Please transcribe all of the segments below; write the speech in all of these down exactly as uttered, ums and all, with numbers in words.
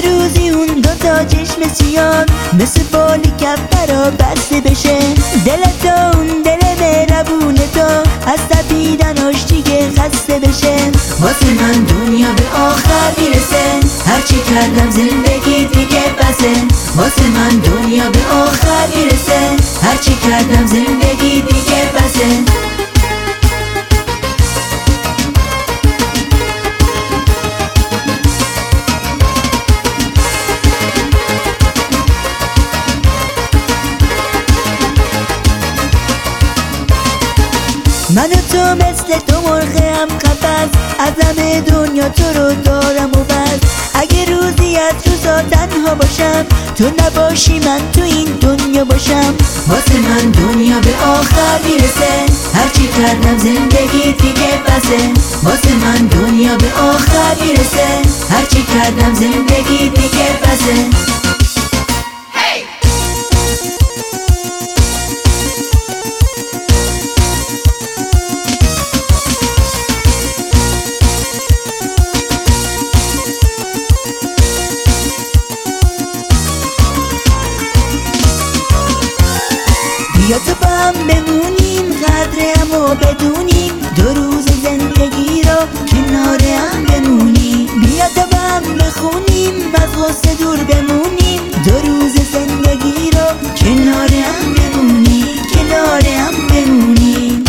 روزی اون دوتا چشم سیان مثل بالی کف را بسته بشه، دلت تا اون دل مهربونه تا از تپیدن آشتیگه خسته بشه. واسه من دنیا به آخر میرسه، هرچی کردم زندگی دیگه بسه. واسه من دنیا به آخر میرسه، هرچی کردم زندگی دیگه بسه. من و تو مثل تو مرغ هم قفس، از همه دنیا تو رو دارم و بس. اگه روزی از روزا تنها باشم، تو نباشی من تو این دنیا باشم. واسه من دنیا به آخر میرسه، هرچی کردم زندگی دیگه بسه. واسه من دنیا به آخر میرسه، هرچی کردم زندگی دیگه بسه. بیا تو با هم بمونیم، قدر همو بدونیم، دو روز زندگی رو کنار هم بمونیم. بیا تو با هم بخونیم، از غصه دور بمونیم، دو روز زندگی رو کنار هم بمونیم، کنار هم بمونیم.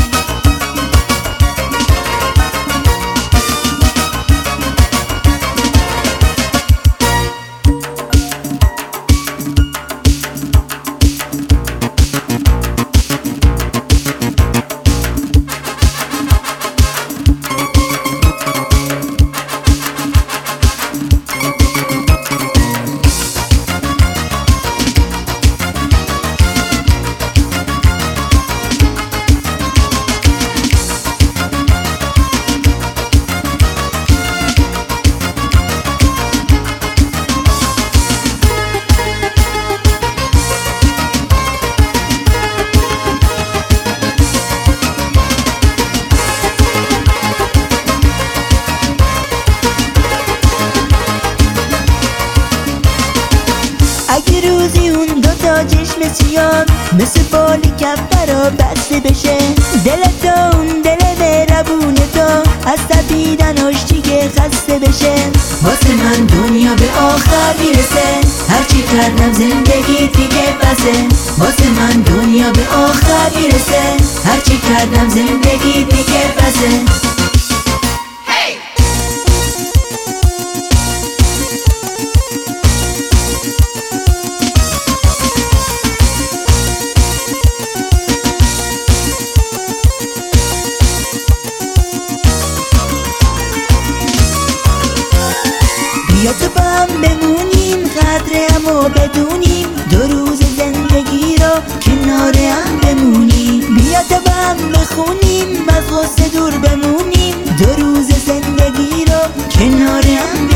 اگه روزی اون دوتا چشم سیان مثل بالی کف را بسته بشه، دلت تا اون دل مهربونه تا از تپیدن آشتیگه خسته بشه. واسه من دنیا به آخر میرسه، هرچی کردم زندگی دیگه بسه. واسه من دنیا به آخر میرسه، هرچی کردم زندگی دیگه بسه. بیا تو با هم بمونیم، قدر همو بدونیم، دو روز زندگی رو کنار هم بمونیم. بیا تو با هم بخونیم، از غصه دور بمونیم، دو روز زندگی رو کنار هم بمونیم.